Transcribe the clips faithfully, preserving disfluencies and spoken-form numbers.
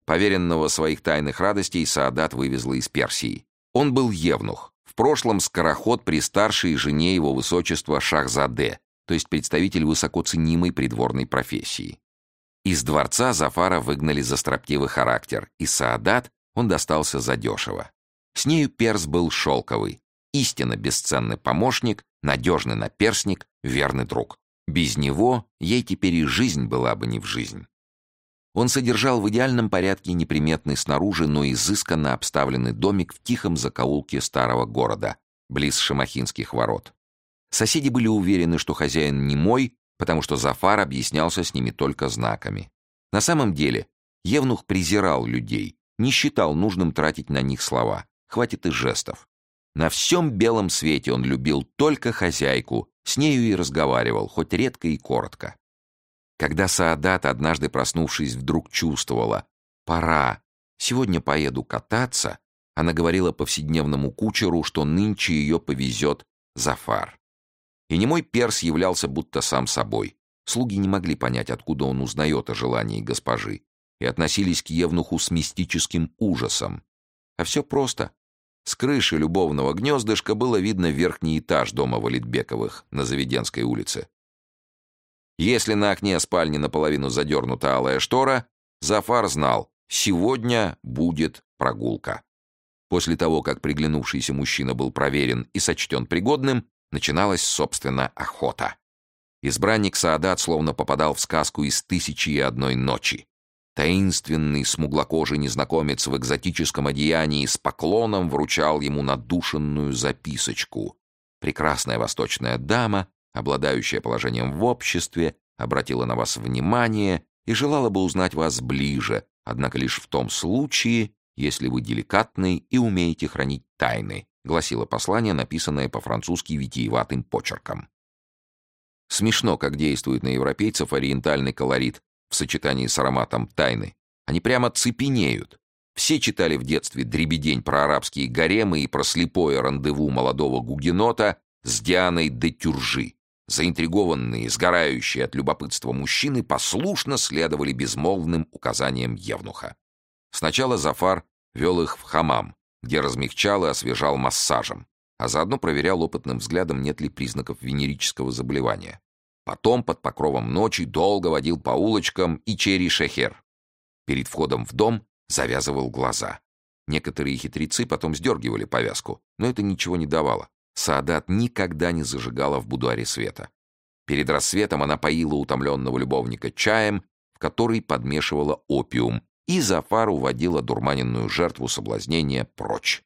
Поверенного своих тайных радостей Саадат вывезла из Персии. Он был евнух, в прошлом скороход при старшей жене его высочества Шахзаде, то есть представитель высоко ценимой придворной профессии. Из дворца Зафара выгнали за строптивый характер, и Саадат он достался задешево. С нею перс был шелковый, истинно бесценный помощник, надежный наперсник, верный друг. Без него ей теперь и жизнь была бы не в жизнь. Он содержал в идеальном порядке неприметный снаружи, но изысканно обставленный домик в тихом закоулке старого города, близ Шамахинских ворот. Соседи были уверены, что хозяин немой, потому что Зафар объяснялся с ними только знаками. На самом деле, евнух презирал людей, не считал нужным тратить на них слова, хватит и жестов. На всем белом свете он любил только хозяйку, с нею и разговаривал, хоть редко и коротко. Когда Саадат, однажды проснувшись, вдруг чувствовала «пора, сегодня поеду кататься», она говорила повседневному кучеру, что нынче ее повезет Зафар. И немой перс являлся будто сам собой. Слуги не могли понять, откуда он узнает о желании госпожи, и относились к евнуху с мистическим ужасом. А все просто. С крыши любовного гнездышка было видно верхний этаж дома Валитбековых на Заведенской улице. Если на окне спальни наполовину задернута алая штора, Зафар знал, сегодня будет прогулка. После того, как приглянувшийся мужчина был проверен и сочтен пригодным, начиналась, собственно, охота. Избранник Саадат словно попадал в сказку из «Тысячи и одной ночи». Таинственный смуглокожий незнакомец в экзотическом одеянии с поклоном вручал ему надушенную записочку. Прекрасная восточная дама, обладающая положением в обществе, обратила на вас внимание и желала бы узнать вас ближе, однако лишь в том случае, если вы деликатны и умеете хранить тайны, гласило послание, написанное по-французски витиеватым почерком. Смешно, как действует на европейцев ориентальный колорит в сочетании с ароматом тайны. Они прямо цепенеют. Все читали в детстве дребедень про арабские гаремы и про слепое рандеву молодого гугенота с Дианой де Тюржи. Заинтригованные, сгорающие от любопытства мужчины послушно следовали безмолвным указаниям евнуха. Сначала Зафар вел их в хамам, где размягчал и освежал массажем, а заодно проверял опытным взглядом, нет ли признаков венерического заболевания. Потом под покровом ночи долго водил по улочкам и Чери-Шехер. Перед входом в дом завязывал глаза. Некоторые хитрецы потом сдергивали повязку, но это ничего не давало. Саадат никогда не зажигала в будуаре света. Перед рассветом она поила утомленного любовника чаем, в который подмешивала опиум, и Зафар уводила дурманенную жертву соблазнения прочь.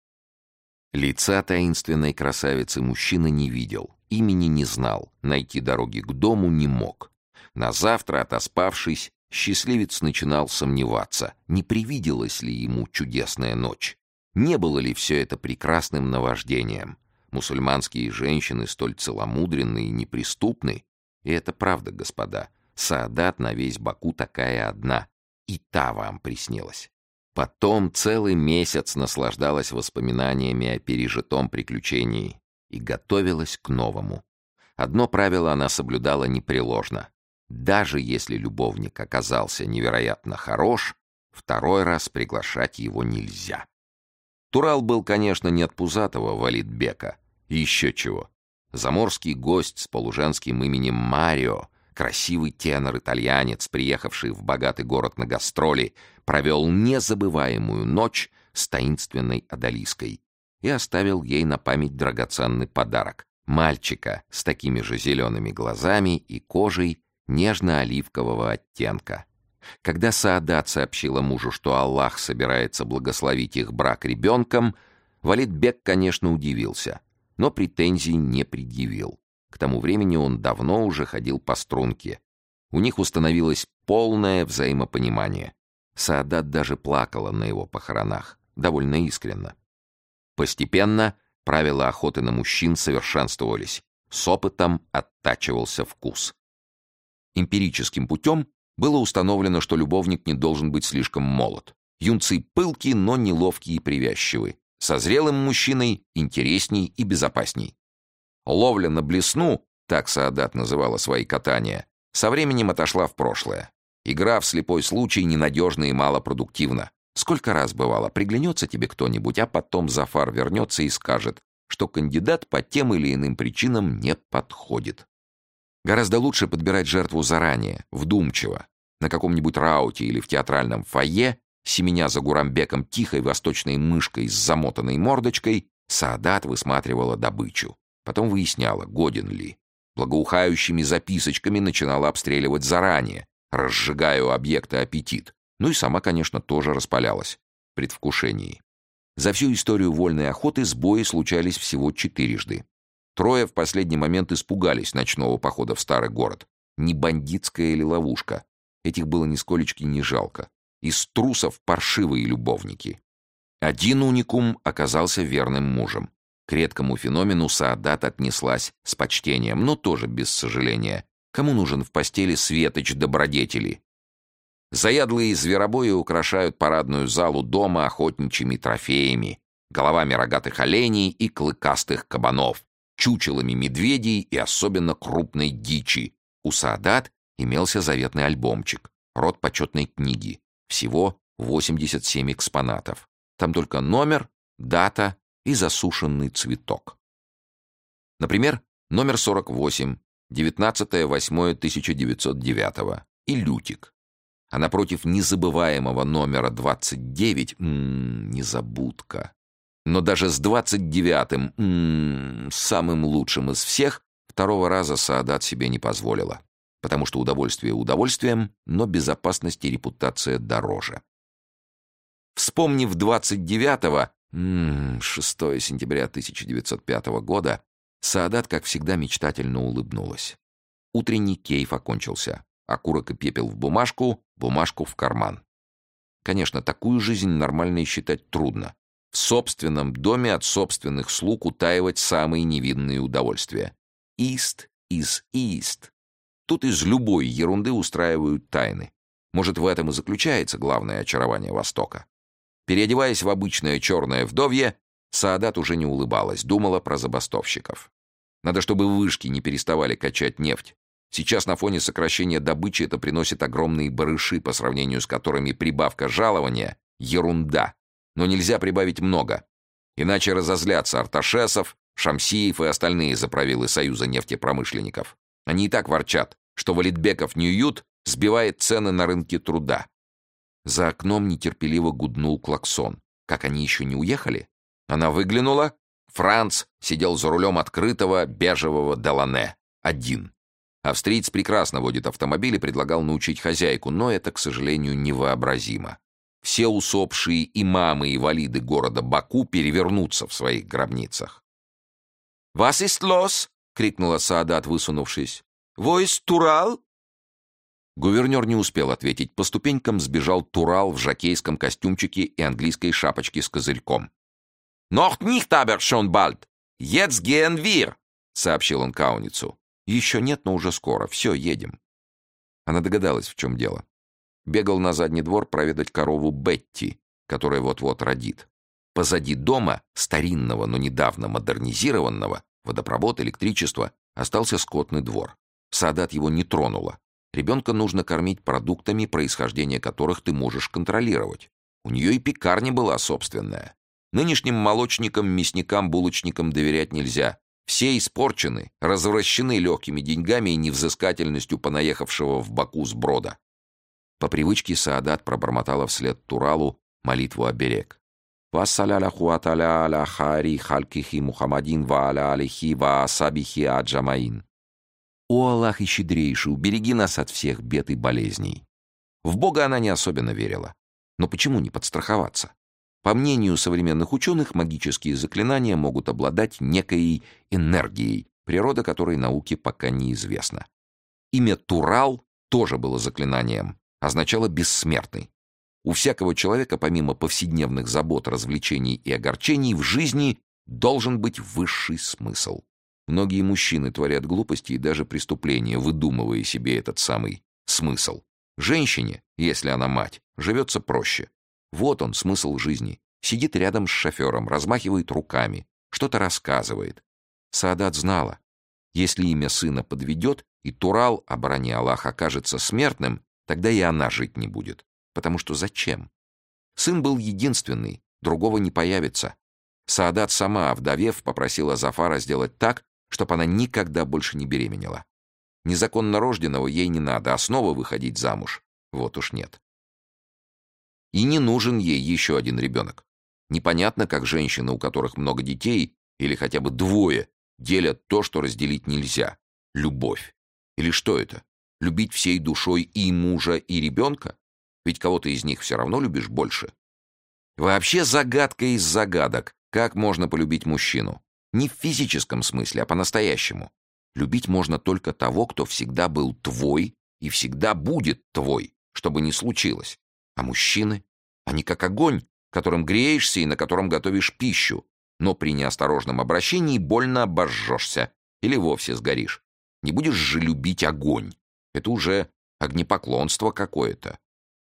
Лица таинственной красавицы мужчина не видел, имени не знал, найти дороги к дому не мог. На завтра, отоспавшись, счастливец начинал сомневаться, не привиделась ли ему чудесная ночь, не было ли все это прекрасным наваждением. Мусульманские женщины столь целомудренны и неприступны, и это правда, господа, Саадат на весь Баку такая одна, и та вам приснилась. Потом целый месяц наслаждалась воспоминаниями о пережитом приключении и готовилась к новому. Одно правило она соблюдала непреложно. Даже если любовник оказался невероятно хорош, второй раз приглашать его нельзя. Турал был, конечно, не от пузатого Валитбека, и еще чего. Заморский гость с полуженским именем Марио, красивый тенор-итальянец, приехавший в богатый город на гастроли, провел незабываемую ночь с таинственной Одалиской и оставил ей на память драгоценный подарок — мальчика с такими же зелеными глазами и кожей нежно-оливкового оттенка. Когда Саадат сообщила мужу, что Аллах собирается благословить их брак ребенком, Валитбек, конечно, удивился, но претензий не предъявил. К тому времени он давно уже ходил по струнке. У них установилось полное взаимопонимание. Саадат даже плакала на его похоронах, довольно искренно. Постепенно правила охоты на мужчин совершенствовались, с опытом оттачивался вкус. Эмпирическим путем было установлено, что любовник не должен быть слишком молод. Юнцы пылки, но неловкие и привязчивы. Со зрелым мужчиной интересней и безопасней. Ловля на блесну, так Саадат называла свои катания, со временем отошла в прошлое. Игра в слепой случай ненадежна и малопродуктивна. Сколько раз бывало, приглянется тебе кто-нибудь, а потом Зафар вернется и скажет, что кандидат по тем или иным причинам не подходит. Гораздо лучше подбирать жертву заранее, вдумчиво. На каком-нибудь рауте или в театральном фойе, семеня за Гурамбеком тихой восточной мышкой с замотанной мордочкой, Саадат высматривала добычу. Потом выясняла, годен ли. Благоухающими записочками начинала обстреливать заранее, разжигая у объекта аппетит. Ну и сама, конечно, тоже распалялась в предвкушении. За всю историю вольной охоты сбои случались всего четырежды. Трое в последний момент испугались ночного похода в старый город. Не бандитская или ловушка. Этих было нисколечки не жалко. Из трусов паршивые любовники. Один уникум оказался верным мужем. К редкому феномену Саадат отнеслась с почтением, но тоже без сожаления. Кому нужен в постели светоч добродетели? Заядлые зверобои украшают парадную залу дома охотничьими трофеями, головами рогатых оленей и клыкастых кабанов, чучелами медведей и особенно крупной дичи. У Саадат имелся заветный альбомчик, род почетной книги. Всего восемьдесят семь экспонатов. Там только номер, дата и засушенный цветок. Например, номер сорок восемь, девятнадцатое восьмое тысяча девятьсот девятого и лютик. А напротив незабываемого номера двадцать девять, м-м, незабудка. Но даже с двадцать девятым, м-м, самым лучшим из всех, второго раза Саадат себе не позволила. Потому что удовольствие удовольствием, но безопасность и репутация дороже. Вспомнив двадцать девятого, м-м, шестое сентября тысяча девятьсот пятого года, Саадат, как всегда, мечтательно улыбнулась. Утренний кейф окончился. Окурок и пепел в бумажку, бумажку в карман. Конечно, такую жизнь нормальной считать трудно. В собственном доме от собственных слуг утаивать самые невинные удовольствия. East is East. Тут из любой ерунды устраивают тайны. Может, в этом и заключается главное очарование Востока. Переодеваясь в обычное черное вдовье, Саадат уже не улыбалась, думала про забастовщиков. Надо, чтобы вышки не переставали качать нефть. Сейчас на фоне сокращения добычи это приносит огромные барыши, по сравнению с которыми прибавка жалования — ерунда. Но нельзя прибавить много. Иначе разозлятся Арташесов, Шамсиев и остальные заправилы Союза нефтепромышленников. Они и так ворчат, что Валитбеков Ньют сбивает цены на рынке труда. За окном нетерпеливо гуднул клаксон. Как они еще не уехали? Она выглянула. Франц сидел за рулем открытого бежевого Делане. Один. Австриец прекрасно водит автомобиль и предлагал научить хозяйку, но это, к сожалению, невообразимо. Все усопшие имамы и валиды города Баку перевернутся в своих гробницах. «Вас ist los?» — крикнула Саадат, высунувшись. «Wo ist Турал?» Гувернер не успел ответить. По ступенькам сбежал Турал в жокейском костюмчике и английской шапочке с козырьком. «Noch nicht, aber schon bald! Jetzt gehen wir!» — сообщил он Кауницу. «Еще нет, но уже скоро. Все, едем». Она догадалась, в чем дело. Бегал на задний двор проведать корову Бетти, которая вот-вот родит. Позади дома, старинного, но недавно модернизированного, водопровод, электричество, остался скотный двор. Саадат его не тронула. Ребенка нужно кормить продуктами, происхождение которых ты можешь контролировать. У нее и пекарня была собственная. Нынешним молочникам, мясникам, булочникам доверять нельзя. Все испорчены, развращены легкими деньгами и невзыскательностью понаехавшего в Баку сброда. По привычке Саадат пробормотала вслед Туралу молитву оберег. «Вассаляляху аталя аля хари халькихи Мухаммадин ва аля алихи ва асабихи аджамаин». «О Аллах и щедрейший, убереги нас от всех бед и болезней». В Бога она не особенно верила. Но почему не подстраховаться? По мнению современных ученых, магические заклинания могут обладать некой энергией, природа которой науке пока неизвестна. Имя Турал тоже было заклинанием, означало «бессмертный». У всякого человека, помимо повседневных забот, развлечений и огорчений, в жизни должен быть высший смысл. Многие мужчины творят глупости и даже преступления, выдумывая себе этот самый смысл. Женщине, если она мать, живется проще. Вот он, смысл жизни. Сидит рядом с шофером, размахивает руками, что-то рассказывает. Саадат знала, если имя сына подведет, и Турал, оборони Аллах, окажется смертным, Тогда и она жить не будет. Потому что зачем? Сын был единственный, другого не появится. Саадат сама, овдовев, попросила Зафара сделать так, чтобы она никогда больше не беременела. Незаконно рожденного ей не надо, а снова выходить замуж вот уж нет. И не нужен ей еще один ребенок. Непонятно, как женщины, у которых много детей, или хотя бы двое, делят то, что разделить нельзя — любовь. Или что это? Любить всей душой и мужа, и ребенка? Ведь кого-то из них все равно любишь больше. Вообще загадка из загадок. Как можно полюбить мужчину? Не в физическом смысле, а по-настоящему. Любить можно только того, кто всегда был твой и всегда будет твой, что бы ни случилось. А мужчины? Они как огонь, которым греешься и на котором готовишь пищу, но при неосторожном обращении больно обожжешься или вовсе сгоришь. Не будешь же любить огонь. Это уже огнепоклонство какое-то.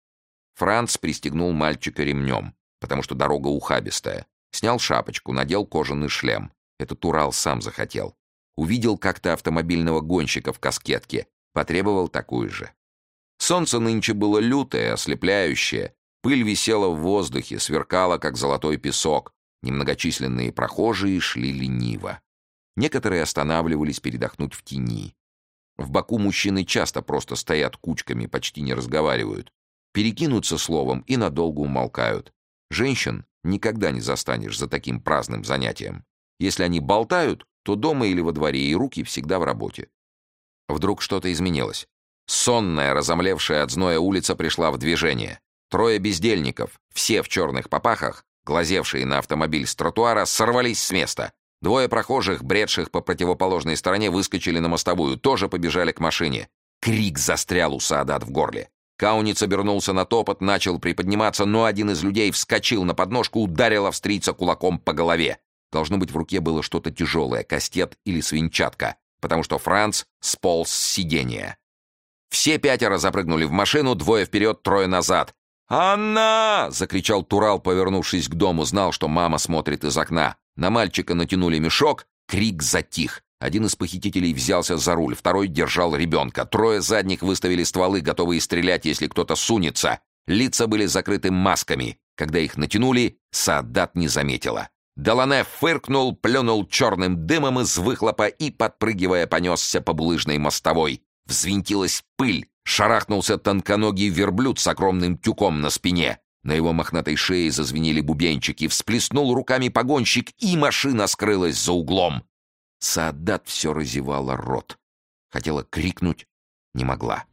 Франц пристегнул мальчика ремнем, потому что дорога ухабистая. Снял шапочку, надел кожаный шлем. Этот Урал сам захотел. Увидел как-то автомобильного гонщика в каскетке. Потребовал такую же. Солнце нынче было лютое, ослепляющее. Пыль висела в воздухе, сверкала, как золотой песок. Немногочисленные прохожие шли лениво. Некоторые останавливались передохнуть в тени. В Баку мужчины часто просто стоят кучками, почти не разговаривают. Перекинутся словом и надолго умолкают. Женщин никогда не застанешь за таким праздным занятием. Если они болтают, то дома или во дворе, и руки всегда в работе. Вдруг что-то изменилось. Сонная, разомлевшая от зноя улица пришла в движение. Трое бездельников, все в черных попахах, глазевшие на автомобиль с тротуара, сорвались с места. Двое прохожих, бредших по противоположной стороне, выскочили на мостовую, тоже побежали к машине. Крик застрял у Саадат в горле. Кауниц обернулся на топот, начал приподниматься, но один из людей вскочил на подножку, ударил австрийца кулаком по голове. Должно быть, в руке было что-то тяжелое, кастет или свинчатка, потому что Франц сполз с сиденья. Все пятеро запрыгнули в машину, двое вперед, трое назад. «Анна!» — закричал Турал, повернувшись к дому, знал, что мама смотрит из окна. На мальчика натянули мешок, крик затих. Один из похитителей взялся за руль, второй держал ребенка. Трое задних выставили стволы, готовые стрелять, если кто-то сунется. Лица были закрыты масками. Когда их натянули, Саадат не заметила. Делане фыркнул, плюнул черным дымом из выхлопа и, подпрыгивая, понесся по булыжной мостовой. Взвинтилась пыль, шарахнулся тонконогий верблюд с огромным тюком на спине. На его мохнатой шее зазвенели бубенчики, всплеснул руками погонщик, и машина скрылась за углом. Саадат все разевала рот. Хотела крикнуть, не могла.